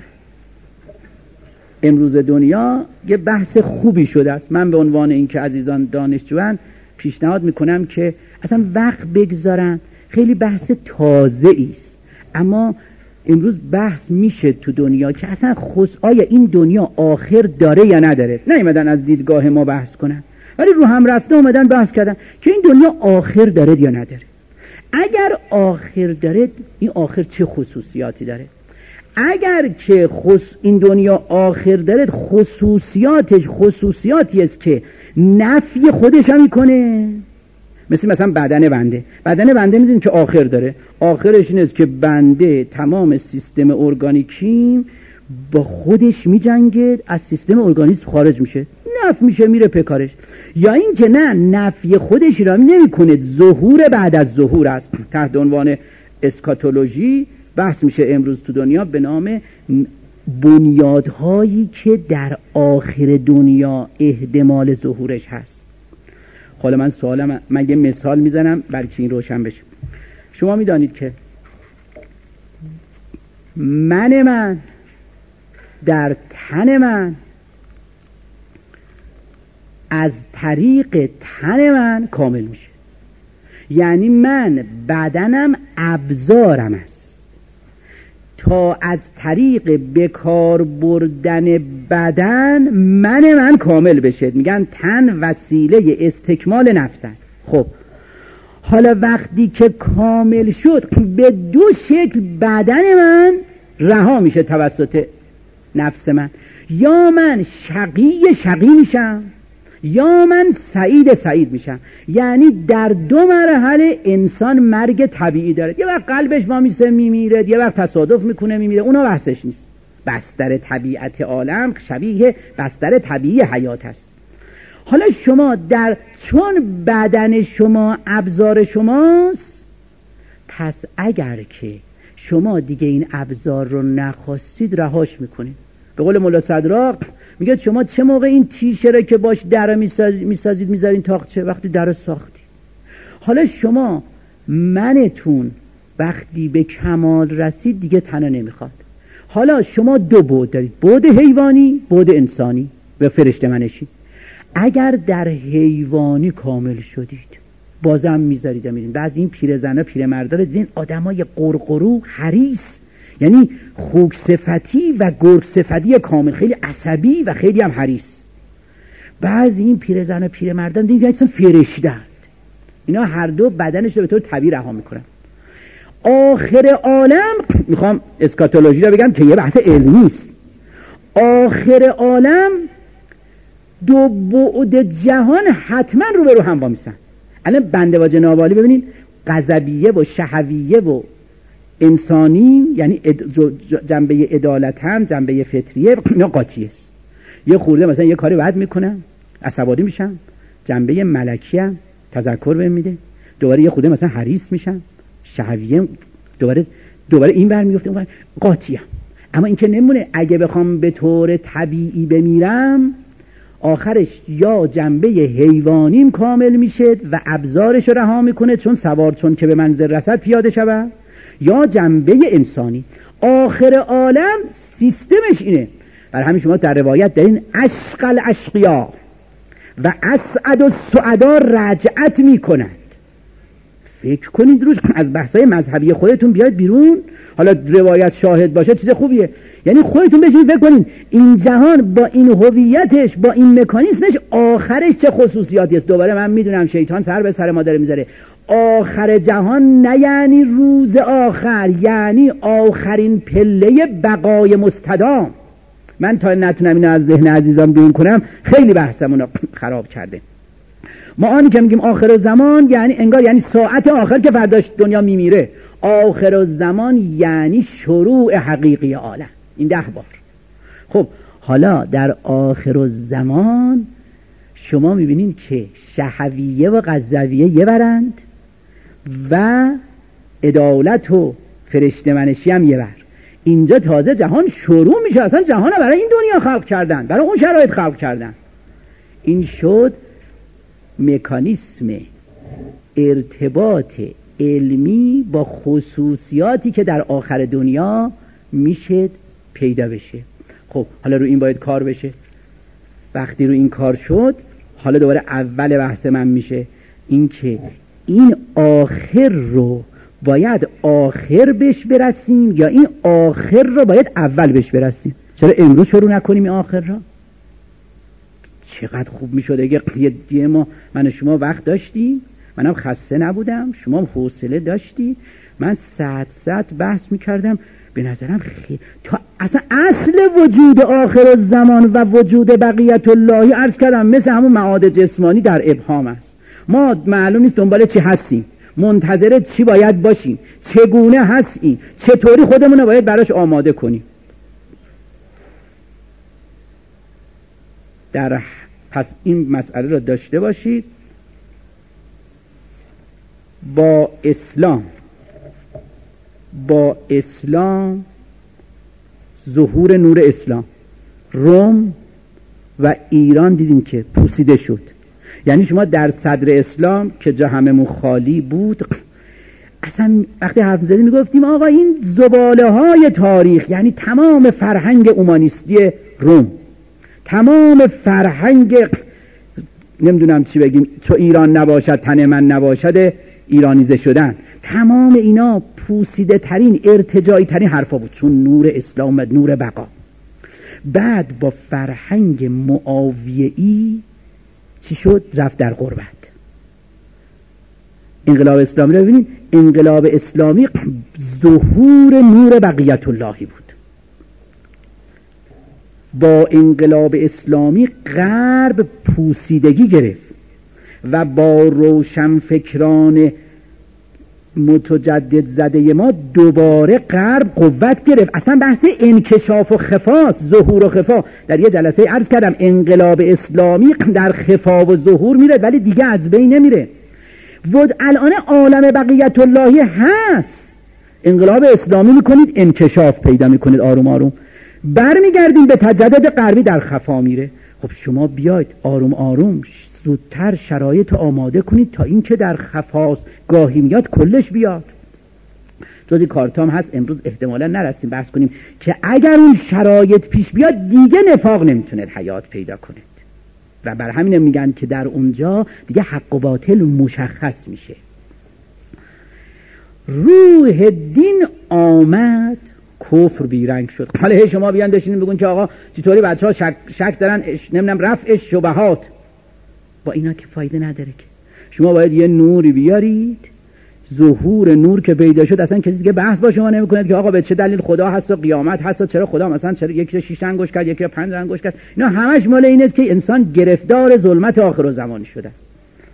A: امروز دنیا یه بحث خوبی شده است. من به عنوان اینکه عزیزان دانشجوان پیشنهاد میکنم که اصلا وقت بگذارن، خیلی بحث تازه است، اما امروز بحث میشه تو دنیا که اصلا خص آیا این دنیا آخر داره یا نداره. نیومدن از دیدگاه ما بحث کنن، ولی رو هم رفته اومدن بحث کردن که این دنیا آخر داره یا نداره. اگر آخر داره، این آخر چه خصوصیاتی داره؟ اگر که خص... این دنیا آخر داره، خصوصیاتش خصوصیاتی است که نفی خودش هم میکنه. مثل مثلا بدن بنده، بدن بنده میدونید که آخر داره، آخرش این است که بنده تمام سیستم ارگانیکی با خودش میجنگه، از سیستم ارگانیسم خارج میشه، نفی میشه، میره پکارش. یا این که نه، نفی خودش را نمیکنه، ظهور بعد از ظهور است. تحت عنوان اسکاتولوژی بحث میشه امروز تو دنیا به نام بنیادهایی که در آخر دنیا احتمال ظهورش هست. حالا من سوالم، من یه مثال میزنم بلکه این روشن بشه. شما میدانید که من من در تن من از طریق تن من کامل میشه. یعنی من بدنم ابزارم است تا از طریق بکار بردن بدن من من کامل بشه. میگن تن وسیله استکمال نفس است. خب حالا وقتی که کامل شد به دو شکل بدن من رها میشه توسط نفس من. یا من شقی شقی میشم یا من سعید سعید میشم. یعنی در دو مرحله انسان مرگ طبیعی داره. یه وقت قلبش وامیسه میمیره، یه وقت تصادف میکنه میمیره، اونا بحثش نیست. بستر طبیعت عالم شبیه بستر طبیعی حیات است. حالا شما در چون بدن شما ابزار شماست، پس اگر که شما دیگه این ابزار رو نخواستید رهاش میکنید. به قول مولا صدراق میگه شما چه موقع این تیشه رو که باش در میسازید میذارین تاقچه؟ وقتی در ساختید. حالا شما منتون وقتی به کمال رسید دیگه تنه نمیخواد. حالا شما دو بعد دارید، بعد حیوانی، بعد انسانی و فرشته منشی. اگر در حیوانی کامل شدید بازم میذارید میرین. بعضی این پیرزنا پیرمردا رو دیدین آدمای قرقرو حریص، یعنی خوک صفتی و گرگ صفتی کامل، خیلی عصبی و خیلی هم حریص. بعضی این پیرزنا پیرمردا دیدین اصلا فرشته‌اند. اینا هر دو بدنش رو به طور طبیعی رها میکنن. آخر عالم میخوام اسکاتولوژی رو بگم که یه بحث علمی است. آخر عالم دو بعد جهان حتما رو به رو هم وامیسن. الان بنده و جناب عالی ببینید، غضبیه و شهویه و انسانی، یعنی جنبه عدالت هم جنبه فطریه، اینا قاطیه است. یه خورده مثلا یه کاری بد میکنم عصبانی میشم، جنبه ملکی هم تذکر بهم میده، دوباره یه خورده مثلا حریص میشم، شهویه دوباره دوباره این ور میفته اون ور، قاطیه. اما این که نمونه اگه بخوام به طور طبیعی بمیرم آخرش یا جنبه حیوانیم کامل میشه و ابزارش رو رها میکنه چون سوار چون که به منزل رسد پیاده شود، یا جنبه انسانی. آخر عالم سیستمش اینه. برای همین شما در روایت دارین عشق الاشقیا و اسعد السعدا رجعت میکنند. فکر کنید روش، از بحثای مذهبی خودتون بیاید بیرون. حالا روایت شاهد باشه چیز خوبیه، یعنی خودتون بشین فکر کنید این جهان با این هویتش با این مکانیزمش آخرش چه خصوصیاتی است. دوباره من میدونم شیطان سر به سر ما داره میذاره. آخر جهان نه یعنی روز آخر، یعنی آخرین پله بقای مستدام. من تا نتونم اینو از ذهن عزیزان بیرون کنم خیلی بحثمون رو خراب کرده. ما آنی که میگیم آخر زمان یعنی انگار یعنی ساعت آخر که فرداش دنیا میمیره. آخر زمان یعنی شروع حقیقی عالم. این ده بار. خب حالا در آخر زمان شما میبینید که شهویه و غضبیه یه برند و عدالت و فرشته منشی هم یه بر. اینجا تازه جهان شروع میشه. اصلا جهان برای این دنیا خلق کردن، برای اون شرایط خلق کردن. این شد مکانیسم ارتباط علمی با خصوصیاتی که در آخر دنیا میشه پیدا بشه. خب حالا رو این باید کار بشه. وقتی رو این کار شد حالا دوباره اول بحث من میشه این که این آخر رو باید آخر بهش برسیم یا این آخر رو باید اول بهش برسیم. چرا امروز شروع نکنیم این آخر را؟ چقدر خوب میشد اگه یه ما من و شما وقت داشتیم، منم خسته نبودم، شما هم حوصله داشتی، من ساعت ساعت بحث میکردم. به نظرم خیلی تا اصلا اصل وجود آخر الزمان و وجود بقیت اللهی عرض کردم مثل همون معاد جسمانی در ابهام است. ما معلوم نیست دنبال چی هستیم، منتظر چی باید باشیم، چگونه هستیم، چطوری خودمون رو باید براش آماده کنیم. در پس این مسئله رو داشته باشید. با اسلام با اسلام ظهور نور اسلام روم و ایران دیدیم که پوسیده شد. یعنی شما در صدر اسلام که جا هممون خالی بود، اصلا وقتی حرف زدیم میگفتیم آقا این زباله های تاریخ، یعنی تمام فرهنگ اومانیستی روم، تمام فرهنگ نمیدونم چی بگیم، تو ایران نباشد تن من نباشد ایرانیزه شدن، تمام اینا پوسیده ترین ارتجاعی ترین حرفا بود، چون نور اسلام و نور بقا. بعد با فرهنگ معاویه‌ای چی شد؟ رفت در غربت. انقلاب اسلامی رو ببینید، انقلاب اسلامی ظهور نور بقیت اللهی بود. با انقلاب اسلامی غرب پوسیدگی گرفت و با روشنفکران متجدد زده ما دوباره غرب قوت گرفت. اصلا بحث انکشاف و خفاست، ظهور و خفا. در یه جلسه عرض کردم انقلاب اسلامی در خفا و ظهور میره ولی دیگه از بین نمیره. و الان عالم بقیت اللهی هست، انقلاب اسلامی میکنید انکشاف پیدا میکنید، آروم آروم برمیگردیم به تجدد غربی، در خفا میره. خب شما بیاید آروم آروم زودتر شرایط آماده کنید تا این که در خفاست گاهی میاد کلش بیاد. جزی کارتام هست امروز احتمالا نرسیم بحث کنیم که اگر اون شرایط پیش بیاد دیگه نفاق نمیتونید حیات پیدا کنید و بر همین میگن که در اونجا دیگه حق و باطل مشخص میشه. روح دین آمد، کفر بیرنگ شد. حالا شما بیان بشینید بگون که آقا چطوری بچه‌ها شک, شک دارن نمیدونم رفع شبهات، با اینا که فایده نداره که. شما باید یه نوری بیارید، ظهور نور که پیدا شد اصلا کسی دیگه بحث با شما نمی‌کنه که آقا به چه دلیل خدا هست و قیامت هست و چرا خدا مثلا چرا یکی شش انگشت کرد یکی پنج انگشت کرد. اینا همش مال این است که انسان گرفتار ظلمت آخرالزمان شده است.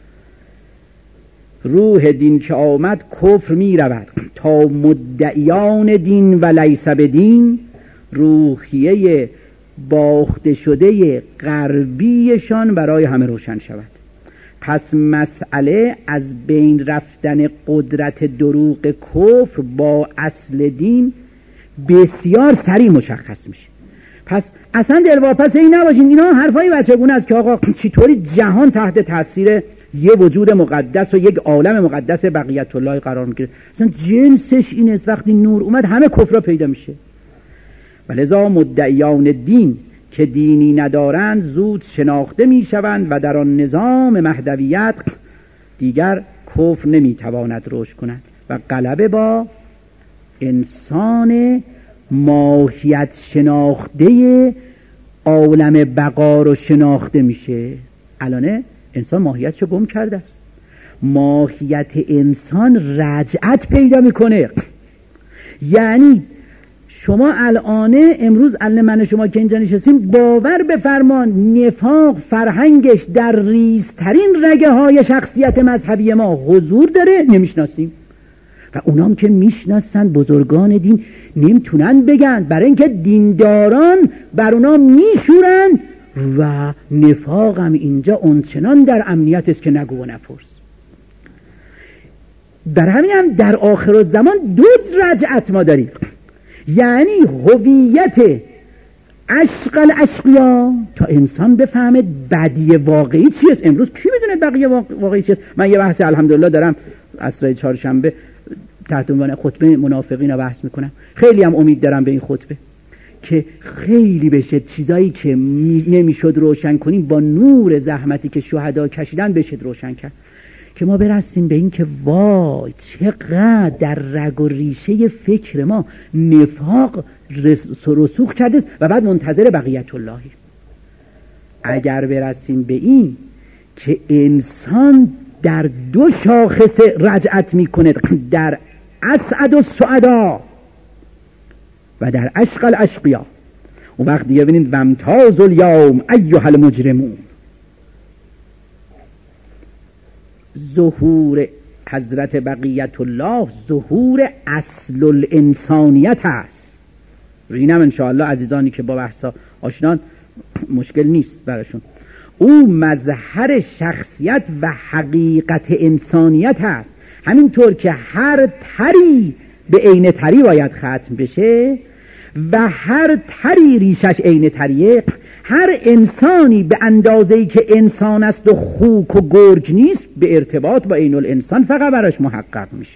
A: روح دین که آمد کفر می رود تا مدعیان دین و لیس بدین روحیه باخته شده غربیشان برای همه روشن شود. پس مسئله از بین رفتن قدرت دروغ کفر با اصل دین بسیار سریع مشخص میشه. پس اصلا دلواپس این نباشین. اینا حرفای بچگونه است که آقا چطوری جهان تحت تاثیر یه وجود مقدس و یک عالم مقدس بقیت الله قرار میگیره. اصلا جنسش این است وقتی نور اومد همه کفر پیدا میشه. ولذا مدعیان دین که دینی ندارند زود شناخته میشوند و در آن نظام مهدویت دیگر کفر نمیتواند رشد کند و غلبه با انسان ماهیت شناخته عالم بقا رو شناخته میشه. الانه انسان ماهیتشو گم کرده است. ماهیت انسان رجعت پیدا میکنه. یعنی شما الانه امروز الان من شما که اینجا نشستیم باور بفرمان نفاق فرهنگش در ریزترین رگه های شخصیت مذهبی ما حضور داره، نمیشناسیم. و اونام که میشناسن بزرگان دین نمیتونن بگن، برای اینکه دینداران بر اونا میشورن و نفاق هم اینجا اونچنان در امنیت است که نگو و نپرس. در همین هم در آخر الزمان دو رجعت ما داریم، یعنی هویت عشق الاشقیا تا انسان بفهمه بدی واقعی چیست. امروز کی میدونه بقیه واقعی چیست؟ من یه بحث الحمدلله دارم عصر چهارشنبه تحت عنوان خطبه منافقین رو بحث میکنم. خیلی هم امید دارم به این خطبه که خیلی بشه چیزایی که نمیشد روشن کنیم با نور زحمتی که شهدا کشیدن بشه روشن کرد، که ما برسیم به این که وای چقدر در رگ و ریشه فکر ما نفاق رسوخ کرده و بعد منتظر بقیت اللهی. اگر برسیم به این که انسان در دو شاخص رجعت میکنه، در اسعد السعدا و در عشق الاشقیا، اون وقت دیگه ببینید وامتاز الیوم ایها المجرمون. ظهور حضرت بقیت الله ظهور اصل الانسانیت است. اینم انشاءالله عزیزانی که با بحثا آشنان مشکل نیست براشون. او مظهر شخصیت و حقیقت انسانیت است. همینطور که هر تری به عین تری باید ختم بشه و هر تری ریشش عین تریه، هر انسانی به اندازه‌ای که انسان است و خوک و گرگ نیست به ارتباط با عین الانسان فقط براش محقق میشه.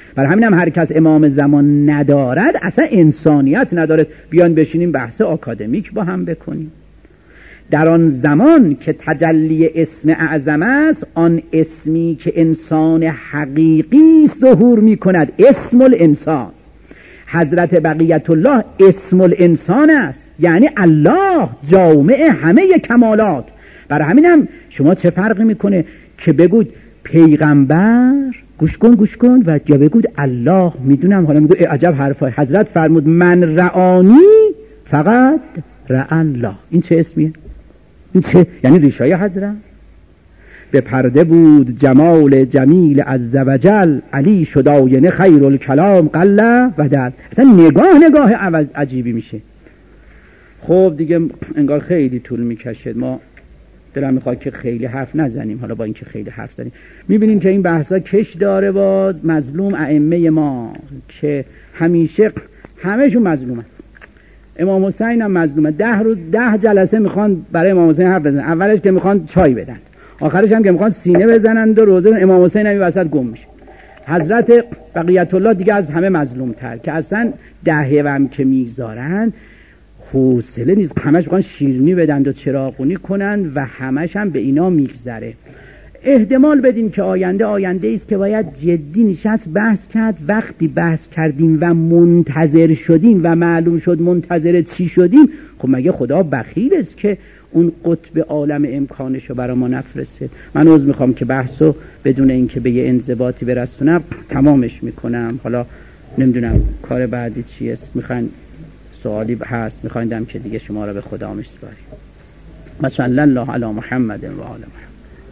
A: برای همین هم هر کس امام زمان ندارد اصلا انسانیت ندارد. بیان بشینیم بحث آکادمیک با هم بکنیم. در آن زمان که تجلی اسم اعظم است، آن اسمی که انسان حقیقی ظهور می کند، اسم الانسان. حضرت بقیت الله اسم الانسان است، یعنی الله جامع همه کمالات. برای همین هم شما چه فرقی میکنه که بگود پیغمبر، گوش کن گوش کن، و یا بگود الله. میدونم حالا میگو عجب حرفای. حضرت فرمود من رعانی فقط رع الله. این چه اسمیه؟ این چه؟ یعنی ریشای حضرت به پرده بود جمال جمیل عزوجل، علی شد آینه خیر الکلام قله و دل. اصلا نگاه نگاه عجیبی میشه. خب دیگه انگار خیلی طول میکشه، ما دلم میخواد که خیلی حرف نزنیم. حالا با اینکه خیلی حرف زنیم میبینیم که این بحثا کش داره. باز مظلوم ائمه ما که همیشه همهشون مظلومن. امام حسین هم مظلومه. ده روز ده جلسه میخوان برای امام حسین حرف بزنن. اولش که میخوان چای بدن، آخرش هم که میخوان سینه بزنن و روزه امام حسین هم این وسط گم میشه. حضرت بقیت الله دیگه از همه مظلوم تر که اصلا دهه هم که میگذارن حوصله نیست، همش میخوان شیرینی بدن و چراغونی کنن و همش هم به اینا میگذره. احتمال بدیم که آینده آینده است که باید جدی نشست بحث کرد. وقتی بحث کردیم و منتظر شدیم و معلوم شد منتظر چی شدیم، خب مگه خدا بخیل است که اون قطب عالم امکانشو برای ما نفرسته؟ من عذر میخوام که بحثو بدون اینکه به یه انضباطی برسونم تمامش میکنم. حالا نمیدونم کار بعدی چی است، میخواین سوالی هست میخوایندم که دیگه شما را به خدا میسپاریم. مثلا الله علی محمد و آل محمد.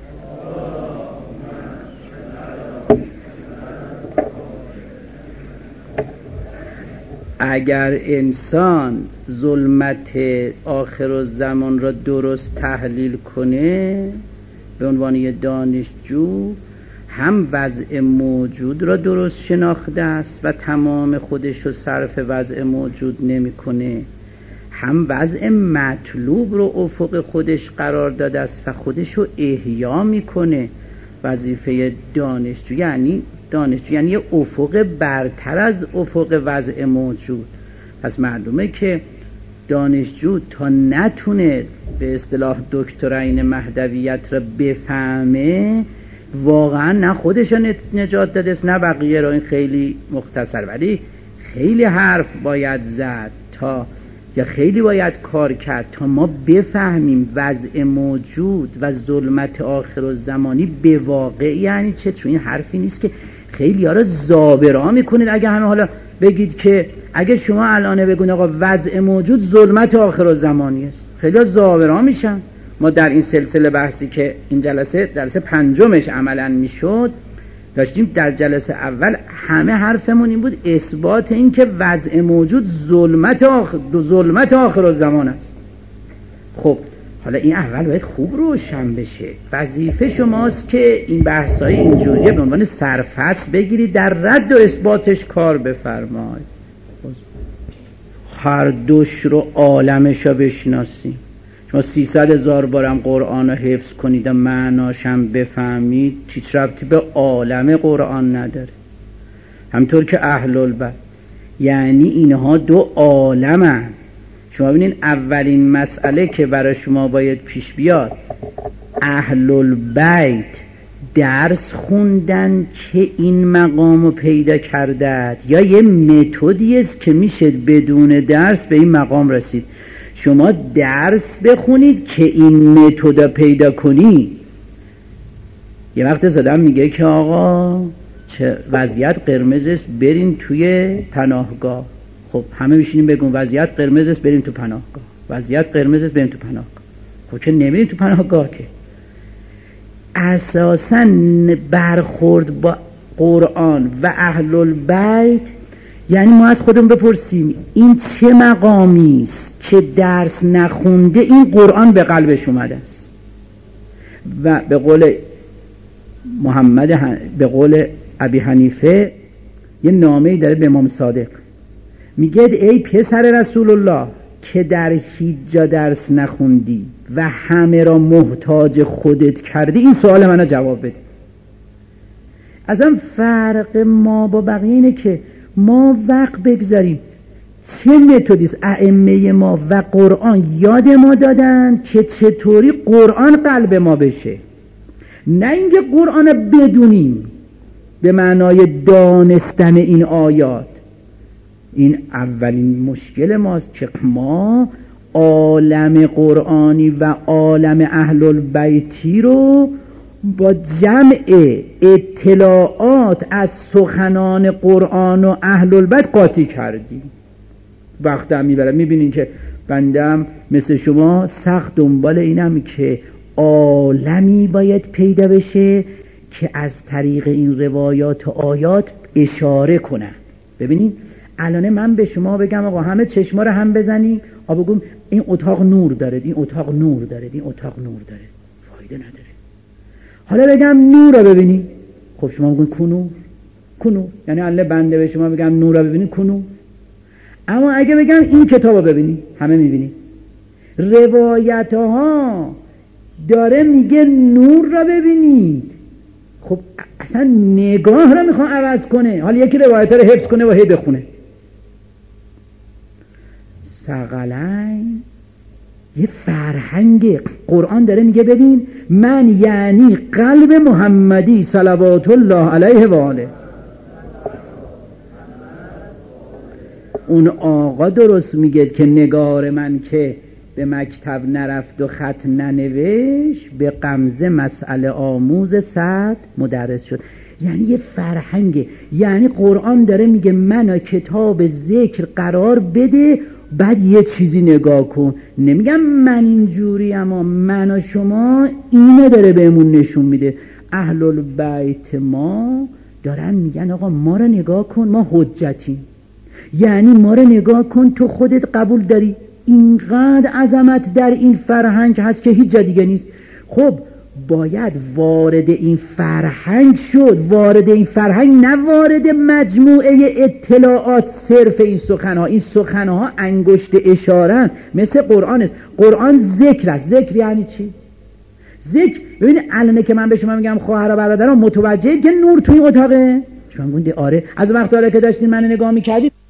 A: اگر انسان ظلمت آخر الزمان را درست تحلیل کنه به عنوان یه دانشجو، هم وضع موجود را درست شناخته است و تمام خودش رو صرف وضع موجود نمی‌کنه، هم وضع مطلوب رو افق خودش قرار داده است و خودش رو احیا میکنه. وظیفه دانشجو یعنی دانشجو یعنی یه افق برتر از افق وضع موجود. پس معلومه که دانشجو تا نتونه به اصطلاح دکترین مهدویت را بفهمه، واقعا نه خودش را نجات داده است نه بقیه را. این خیلی مختصر، ولی خیلی حرف باید زد تا یا خیلی باید کار کرد تا ما بفهمیم وضع موجود و ظلمت آخر الزمانی به واقع یعنی چه. چون این حرفی نیست که خیلی ها را زابرا میکنید. اگه همه حالا بگید که اگه شما الان بگید آقا وضع موجود ظلمت آخر الزمانی است، خیلی ها زابرا میشن. ما در این سلسله بحثی که این جلسه جلسه پنجمش عملا میشد داشتیم، در جلسه اول همه حرفمون این بود اثبات این که وضع موجود ظلمت آخر ظلمت آخر الزمان است. خب حالا این اول باید خوب روشن بشه. وظیفه شماست که این بحثای اینجوری به عنوان سرفصل بگیرید، در رد و اثباتش کار بفرمایید. هر دوش رو عالمش رو بشناسید. شما سیصد هزار بارم قرآن رو حفظ کنید و معناشم بفهمید، هیچ ربطی به عالم قرآن نداره. همطور که اهل البیت یعنی اینها دو عالمن. شما ببینید اولین مسئله که برای شما باید پیش بیاد، اهل البیت درس خوندن که این مقامو پیدا کردند یا یه متدی است که میشه بدون درس به این مقام رسید؟ شما درس بخونید که این متد پیدا کنی. یه وقت زدم میگه که آقا چه وضعیت قرمز است برین توی پناهگاه. خب همه میشینیم بگون وضعیت قرمز است بریم تو پناهگاه، وضعیت قرمز است بریم تو پناهگاه. خب که نمیریم تو پناهگاه که. اساساً برخورد با قرآن و اهل البیت یعنی ما از خودمون بپرسیم این چه مقامی است که درس نخونده این قرآن به قلبش اومده است. و به قول محمد هن... به قول ابی حنیفه یه نامه‌ای داره به امام صادق، میگه ای پسر رسول الله که در هیچ جا درس نخوندی و همه را محتاج خودت کردی، این سوال منو جواب بده. اصلا فرق ما با بقیه اینه که ما وقت بگذاریم چه متدیست ائمه ما و قرآن یاد ما دادن که چطوری قرآن قلب ما بشه، نه اینکه قرآن بدونیم به معنای دانستن این آیات. این اولین مشکل ماست که ما عالم قرآنی و عالم اهل البیتی رو با جمع اطلاعات از سخنان قرآن و اهل البیت قاطی کردیم. وقت هم میبرم. میبینین که بندم مثل شما سخت دنبال اینم که عالمی باید پیدا بشه که از طریق این روایات و آیات اشاره کنن. ببینین الان من به شما بگم آقا همه چشما رو هم بزنی، آقا بگم این اتاق نور داره، این اتاق نور داره، این اتاق نور داره، فایده نداره. حالا بگم نور رو ببینی، خب شما بگین کنور کنور، یعنی الله بنده به شما بگم نور رو ببینی کنور. اما اگه بگم این کتاب رو ببینی، همه میبینی. روایت ها داره میگه نور رو ببینید، خب اصلا نگاه رو میخوان عوض کنه. حالا یکی روایت ها رو حفظ کنه و هی بخونه. ثقلین یه فرهنگ قرآن داره میگه ببین من یعنی قلب محمدی صلوات الله علیه و آله. اون آقا درست میگه که نگار من که به مکتب نرفت و خط ننوشت، به غمزه مسئله آموز صد مدرس شد. یعنی یه فرهنگه. یعنی قرآن داره میگه منو کتاب ذکر قرار بده، بعد یه چیزی نگاه کن. نمیگم من اینجوری، اما من و شما اینو داره بهمون نشون میده. اهل البیت ما دارن میگن آقا ما رو نگاه کن، ما حجتیم. یعنی ما رو نگاه کن، تو خودت قبول داری اینقدر عظمت در این فرهنگ هست که هیچ جا دیگه نیست. خب باید وارد این فرهنگ شد، وارد این فرهنگ، نه وارد مجموعه اطلاعات صرف این سخنها. این سخنها انگشت اشاره مثل قرآن است. قرآن ذکر است. ذکر یعنی چی؟ ذکر ببین الان که من به شما میگم خواهر و برادران متوجه که نور توی اتاقه، شما میگید آره. از وقت داره که داشتین من نگاه میکردید